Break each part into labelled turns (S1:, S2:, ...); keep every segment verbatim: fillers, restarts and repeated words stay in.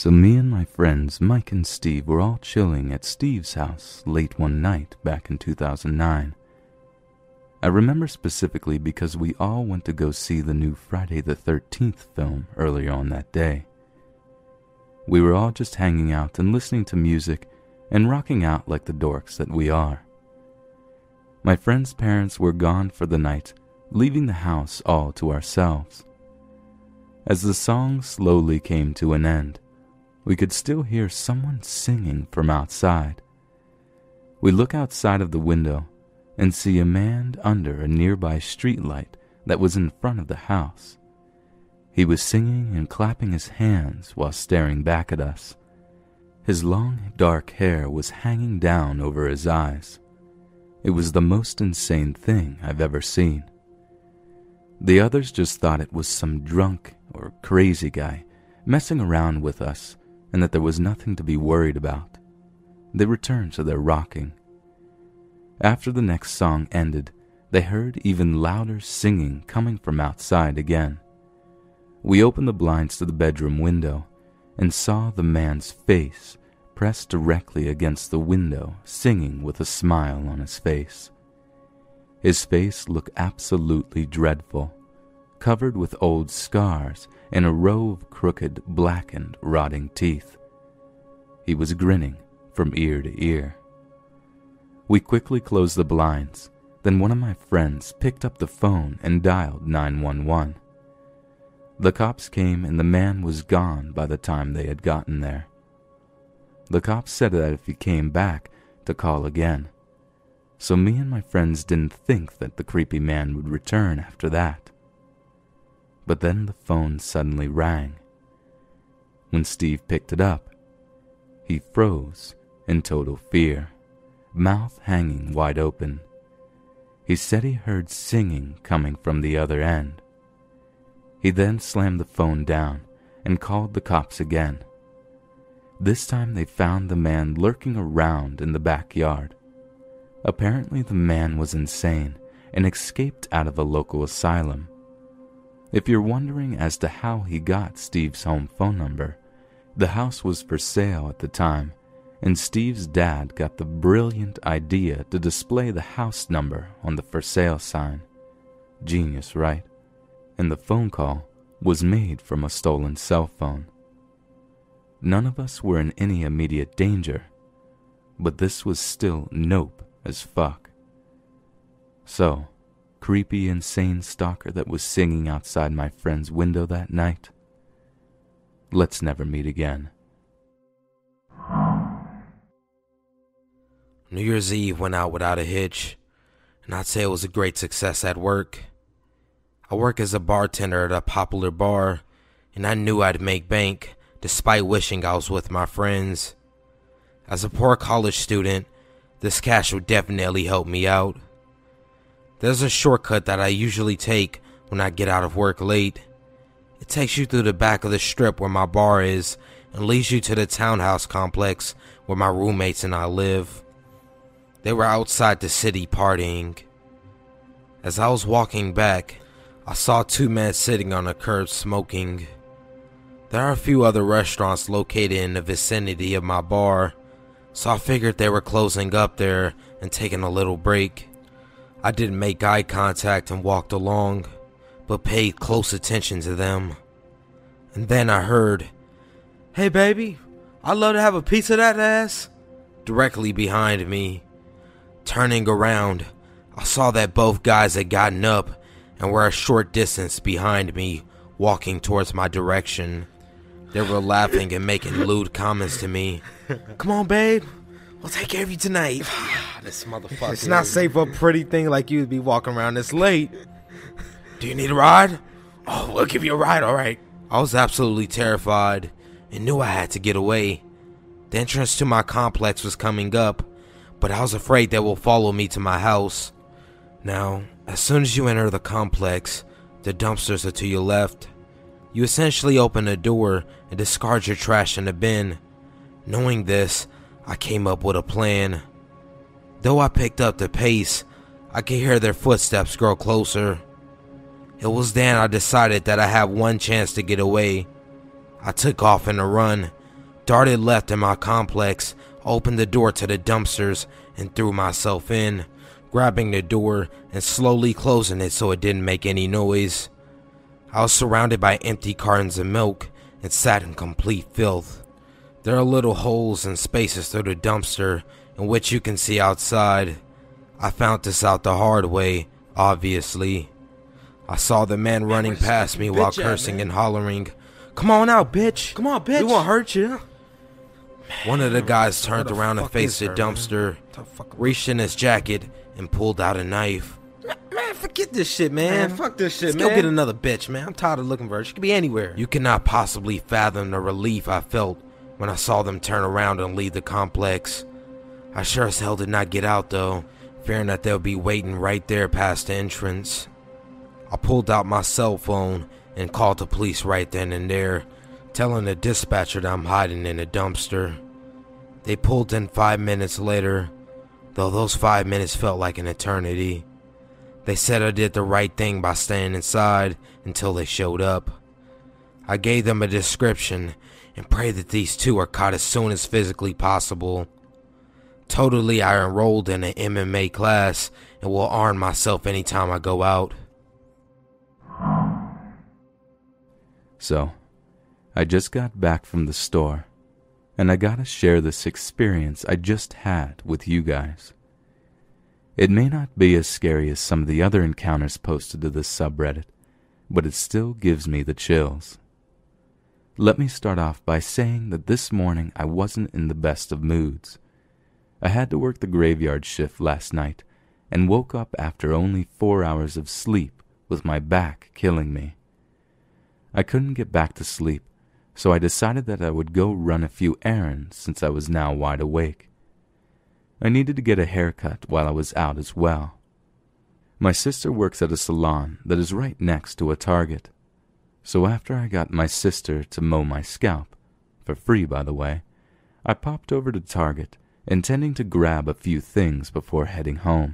S1: So me and my friends Mike and Steve were all chilling at Steve's house late one night back in two thousand nine. I remember specifically because we all went to go see the new Friday the thirteenth film earlier on that day. We were all just hanging out and listening to music and rocking out like the dorks that we are. My friend's parents were gone for the night, leaving the house all to ourselves. As the song slowly came to an end, we could still hear someone singing from outside. We look outside of the window and see a man under a nearby streetlight that was in front of the house. He was singing and clapping his hands while staring back at us. His long, dark hair was hanging down over his eyes. It was the most insane thing I've ever seen. The others just thought it was some drunk or crazy guy messing around with us and that there was nothing to be worried about. They returned to their rocking. After the next song ended, they heard even louder singing coming from outside again. We opened the blinds to the bedroom window and saw the man's face pressed directly against the window, singing with a smile on his face. His face looked absolutely dreadful, covered with old scars and a row of crooked, blackened, rotting teeth. He was grinning from ear to ear. We quickly closed the blinds. Then one of my friends picked up the phone and dialed nine one one. The cops came and the man was gone by the time they had gotten there. The cops said that if he came back, to call again. So me and my friends didn't think that the creepy man would return after that. But then the phone suddenly rang. When Steve picked it up, he froze in total fear, mouth hanging wide open. He said he heard singing coming from the other end. He then slammed the phone down and called the cops again. This time they found the man lurking around in the backyard. Apparently the man was insane and escaped out of a local asylum. If you're wondering as to how he got Steve's home phone number, the house was for sale at the time, and Steve's dad got the brilliant idea to display the house number on the for sale sign. Genius, right? And the phone call was made from a stolen cell phone. None of us were in any immediate danger, but this was still nope as fuck. So, creepy, insane stalker that was singing outside my friend's window that night, let's never meet again.
S2: New Year's Eve went out without a hitch, and I'd say it was a great success at work. I work as a bartender at a popular bar, and I knew I'd make bank, despite wishing I was with my friends. As a poor college student, this cash would definitely help me out. There's a shortcut that I usually take when I get out of work late. It takes you through the back of the strip where my bar is and leads you to the townhouse complex where my roommates and I live. They were outside the city partying. As I was walking back, I saw two men sitting on a curb smoking. There are a few other restaurants located in the vicinity of my bar, so I figured they were closing up there and taking a little break. I didn't make eye contact and walked along, but paid close attention to them. And then I heard, "Hey baby, I'd love to have a piece of that ass," directly behind me. Turning around, I saw that both guys had gotten up and were a short distance behind me, walking towards my direction. They were laughing and making lewd comments to me. "Come on, babe. We'll take care of you tonight." This motherfucker.
S3: It's not safe for a pretty thing like you to be walking around this late.
S2: "Do you need a ride?" "Oh, we'll give you a ride, all right." I was absolutely terrified and knew I had to get away. The entrance to my complex was coming up, but I was afraid they will follow me to my house. Now, as soon as you enter the complex, the dumpsters are to your left. You essentially open a door and discard your trash in the bin. Knowing this, I came up with a plan. Though I picked up the pace, I could hear their footsteps grow closer. It was then I decided that I had one chance to get away. I took off in a run, darted left in my complex, opened the door to the dumpsters, and threw myself in, grabbing the door and slowly closing it so it didn't make any noise. I was surrounded by empty cartons of milk and sat in complete filth. There are little holes and spaces through the dumpster in which you can see outside. I found this out the hard way, obviously. I saw the man running past me while cursing and hollering, "Come on out, bitch!
S3: Come on, bitch!
S2: We won't hurt you!" One of the guys turned around and faced the dumpster, reached in his jacket, and pulled out a knife.
S3: Man, forget this shit, man.
S2: Man,
S3: Fuck this shit,
S2: Let's
S3: man.
S2: go get another bitch, man. I'm tired of looking for her. She could be anywhere. You cannot possibly fathom the relief I felt when I saw them turn around and leave the complex. I sure as hell did not get out, though, fearing that they'll be waiting right there past the entrance. I pulled out my cell phone and called the police right then and there, telling the dispatcher that I'm hiding in a dumpster. They pulled in five minutes later, though those five minutes felt like an eternity. They said I did the right thing by staying inside until they showed up. I gave them a description and prayed that these two are caught as soon as physically possible. Totally, I enrolled in an M M A class and will arm myself anytime I go out.
S1: So, I just got back from the store, and I gotta share this experience I just had with you guys. It may not be as scary as some of the other encounters posted to this subreddit, but it still gives me the chills. Let me start off by saying that this morning I wasn't in the best of moods. I had to work the graveyard shift last night and woke up after only four hours of sleep with my back killing me. I couldn't get back to sleep, so I decided that I would go run a few errands since I was now wide awake. I needed to get a haircut while I was out as well. My sister works at a salon that is right next to a Target. So after I got my sister to mow my scalp, for free by the way, I popped over to Target, intending to grab a few things before heading home.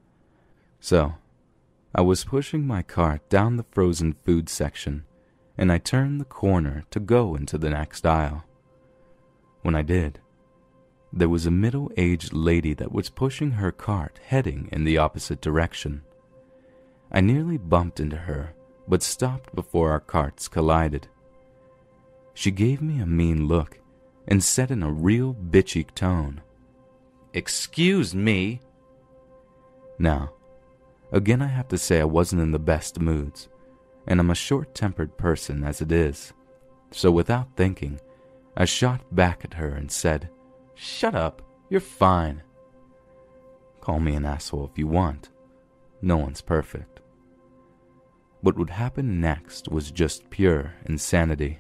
S1: So, I was pushing my cart down the frozen food section, and I turned the corner to go into the next aisle. When I did, there was a middle-aged lady that was pushing her cart heading in the opposite direction. I nearly bumped into her, but stopped before our carts collided. She gave me a mean look and said in a real bitchy tone, "Excuse me." Now, again I have to say I wasn't in the best moods, and I'm a short-tempered person as it is, so without thinking, I shot back at her and said, "Shut up, you're fine." Call me an asshole if you want. No one's perfect. What would happen next was just pure insanity.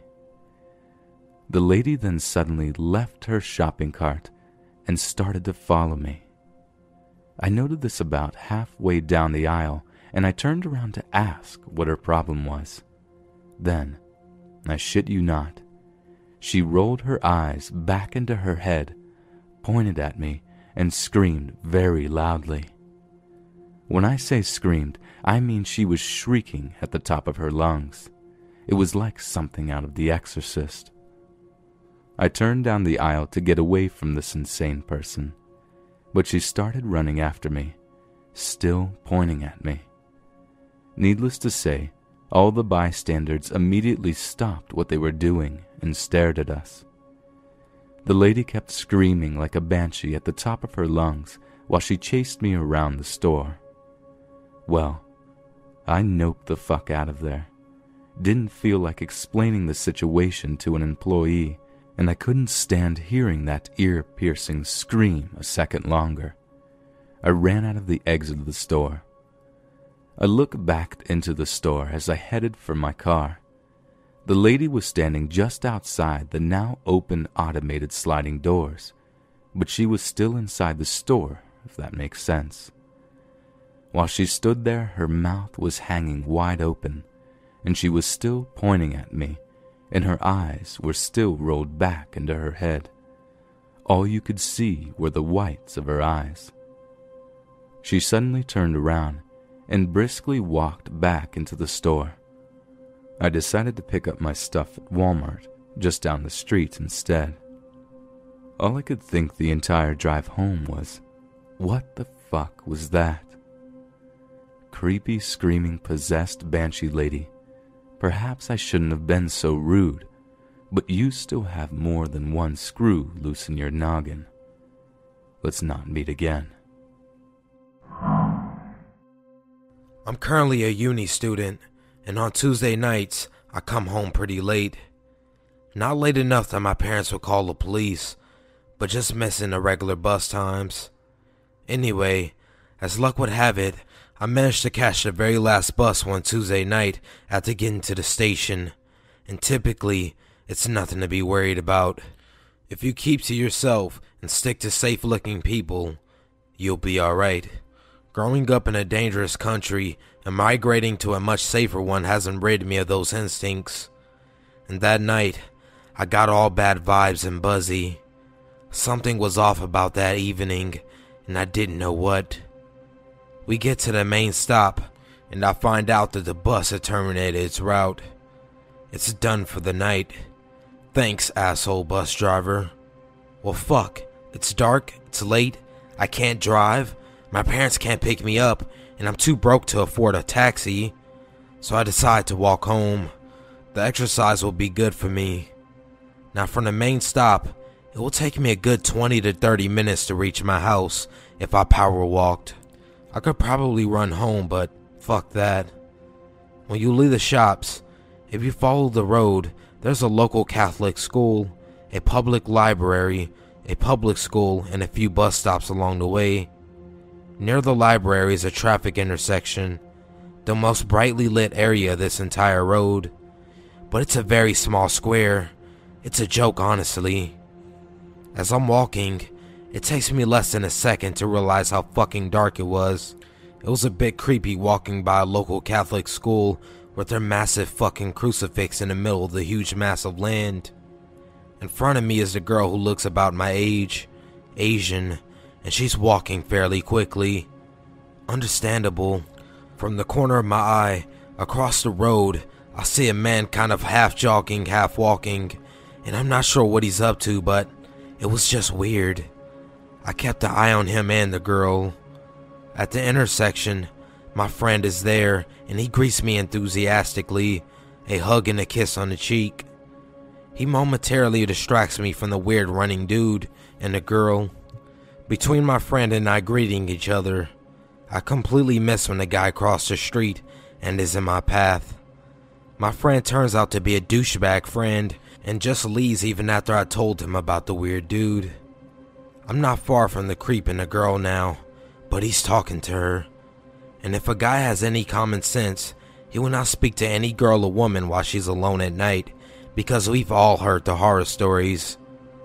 S1: The lady then suddenly left her shopping cart and started to follow me. I noted this about halfway down the aisle, and I turned around to ask what her problem was. Then, I shit you not, she rolled her eyes back into her head, pointed at me, and screamed very loudly. When I say screamed, I mean she was shrieking at the top of her lungs. It was like something out of The Exorcist. I turned down the aisle to get away from this insane person, but she started running after me, still pointing at me. Needless to say, all the bystanders immediately stopped what they were doing and stared at us. The lady kept screaming like a banshee at the top of her lungs while she chased me around the store. Well, I noped the fuck out of there. Didn't feel like explaining the situation to an employee, and I couldn't stand hearing that ear-piercing scream a second longer. I ran out of the exit of the store. I looked back into the store as I headed for my car. The lady was standing just outside the now open automated sliding doors, but she was still inside the store, if that makes sense. While she stood there, her mouth was hanging wide open, and she was still pointing at me, and her eyes were still rolled back into her head. All you could see were the whites of her eyes. She suddenly turned around and briskly walked back into the store. I decided to pick up my stuff at Walmart just down the street instead. All I could think the entire drive home was, what the fuck was that? Creepy, screaming, possessed banshee lady. Perhaps I shouldn't have been so rude, but you still have more than one screw loose in your noggin. Let's not meet again.
S2: I'm currently a uni student, and on Tuesday nights, I come home pretty late. Not late enough that my parents would call the police, but just missing the regular bus times. Anyway, as luck would have it, I managed to catch the very last bus one Tuesday night after getting to the station, and typically, it's nothing to be worried about. If you keep to yourself and stick to safe-looking people, you'll be alright. Growing up in a dangerous country and migrating to a much safer one hasn't rid me of those instincts. And that night, I got all bad vibes and buzzy. Something was off about that evening, and I didn't know what. We get to the main stop, and I find out that the bus had terminated its route. It's done for the night. Thanks, asshole bus driver. Well, fuck. It's dark, it's late, I can't drive, my parents can't pick me up, and I'm too broke to afford a taxi. So I decide to walk home. The exercise will be good for me. Now from the main stop, it will take me a good twenty to thirty minutes to reach my house if I power walked. I could probably run home, but fuck that. When you leave the shops, if you follow the road, there's a local Catholic school, a public library, a public school, and a few bus stops along the way. Near the library is a traffic intersection, the most brightly lit area of this entire road. But it's a very small square. It's a joke, honestly. As I'm walking, it takes me less than a second to realize how fucking dark it was. It was a bit creepy walking by a local Catholic school with their massive fucking crucifix in the middle of the huge mass of land. In front of me is the girl who looks about my age, Asian, and she's walking fairly quickly. Understandable. From the corner of my eye, across the road, I see a man kind of half jogging, half walking, and I'm not sure what he's up to, but it was just weird. I kept an eye on him and the girl. At the intersection, my friend is there, and he greets me enthusiastically, a hug and a kiss on the cheek. He momentarily distracts me from the weird running dude and the girl. Between my friend and I greeting each other, I completely miss when the guy crossed the street and is in my path. My friend turns out to be a douchebag friend and just leaves even after I told him about the weird dude. I'm not far from the creep and the girl now, but he's talking to her. And if a guy has any common sense, he will not speak to any girl or woman while she's alone at night, because we've all heard the horror stories.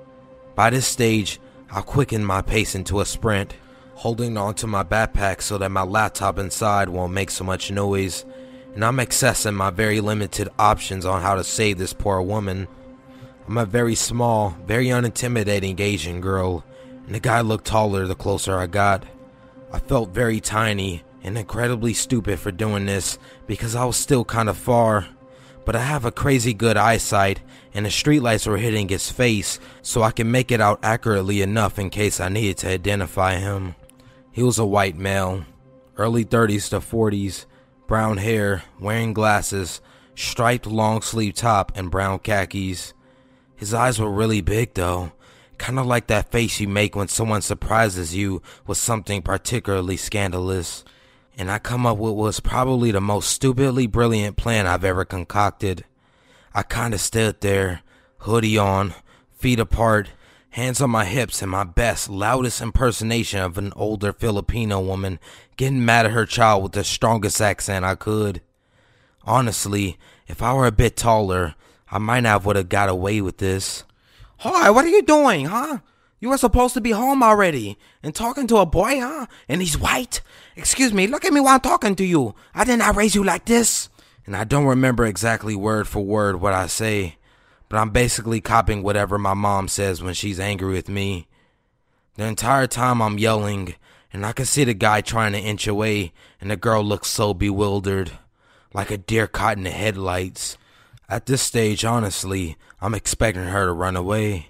S2: By this stage, I'll quicken my pace into a sprint, holding onto my backpack so that my laptop inside won't make so much noise, and I'm accessing my very limited options on how to save this poor woman. I'm a very small, very unintimidating Asian girl, and the guy looked taller the closer I got. I felt very tiny and incredibly stupid for doing this because I was still kind of far, but I have a crazy good eyesight and the streetlights were hitting his face so I can make it out accurately enough in case I needed to identify him. He was a white male, early thirties to forties, brown hair, wearing glasses, striped long sleeve top and brown khakis. His eyes were really big though, kind of like that face you make when someone surprises you with something particularly scandalous. And I come up with what was probably the most stupidly brilliant plan I've ever concocted. I kinda stood there, hoodie on, feet apart, hands on my hips, and my best, loudest impersonation of an older Filipino woman getting mad at her child with the strongest accent I could. Honestly, if I were a bit taller, I might not would have got away with this.
S4: Hi, what are you doing, huh? You were supposed to be home already and talking to a boy, huh? And he's white? Excuse me, look at me while I'm talking to you. I did not raise you like this.
S2: And I don't remember exactly word for word what I say, but I'm basically copying whatever my mom says when she's angry with me. The entire time I'm yelling, and I can see the guy trying to inch away, and the girl looks so bewildered, like a deer caught in the headlights. At this stage, honestly, I'm expecting her to run away.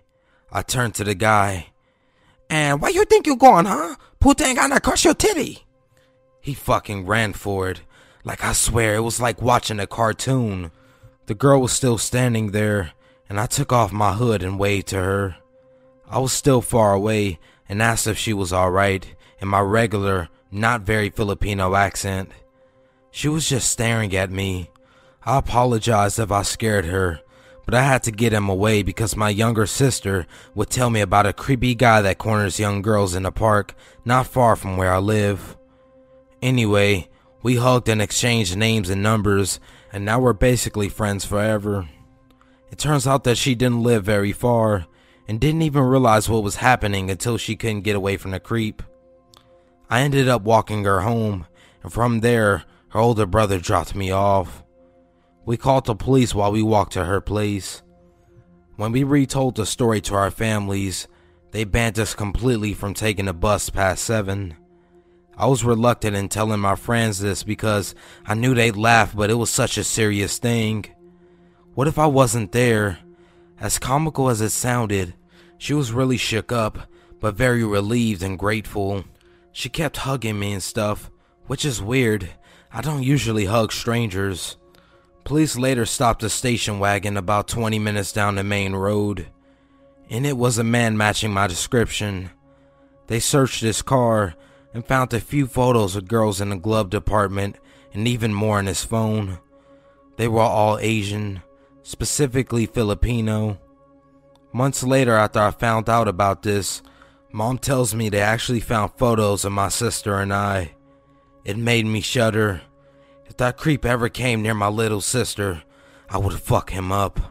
S2: I turned to the guy.
S4: And where you think you going, huh? Puta ain't gonna crush your titty.
S2: He fucking ran for it. Like, I swear, it was like watching a cartoon. The girl was still standing there, and I took off my hood and waved to her. I was still far away and asked if she was alright in my regular, not very Filipino accent. She was just staring at me. I apologized if I scared her, but I had to get him away because my younger sister would tell me about a creepy guy that corners young girls in a park not far from where I live. Anyway, we hugged and exchanged names and numbers, and now we're basically friends forever. It turns out that she didn't live very far, and didn't even realize what was happening until she couldn't get away from the creep. I ended up walking her home, and from there, her older brother dropped me off. We called the police while we walked to her place. When we retold the story to our families, they banned us completely from taking the bus past seven. I was reluctant in telling my friends this because I knew they'd laugh, but it was such a serious thing. What if I wasn't there? As comical as it sounded, she was really shook up, but very relieved and grateful. She kept hugging me and stuff, which is weird. I don't usually hug strangers. Police later stopped a station wagon about twenty minutes down the main road. In it was a man matching my description. They searched his car and found a few photos of girls in the glove department and even more in his phone. They were all Asian, specifically Filipino. Months later, after I found out about this, Mom tells me they actually found photos of my sister and I. It made me shudder. If that creep ever came near my little sister, I would fuck him up.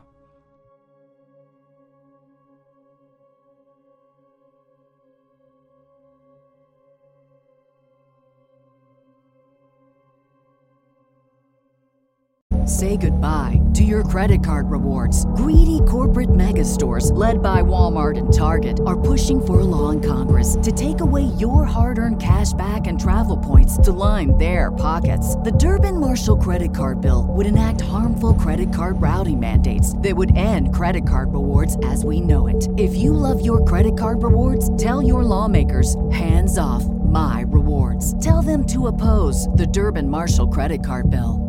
S5: Say goodbye to your credit card rewards. Greedy corporate mega stores, led by Walmart and Target, are pushing for a law in Congress to take away your hard-earned cash back and travel points to line their pockets. The Durbin-Marshall credit card bill would enact harmful credit card routing mandates that would end credit card rewards as we know it. If you love your credit card rewards, tell your lawmakers, hands off my rewards. Tell them to oppose the Durbin-Marshall credit card bill.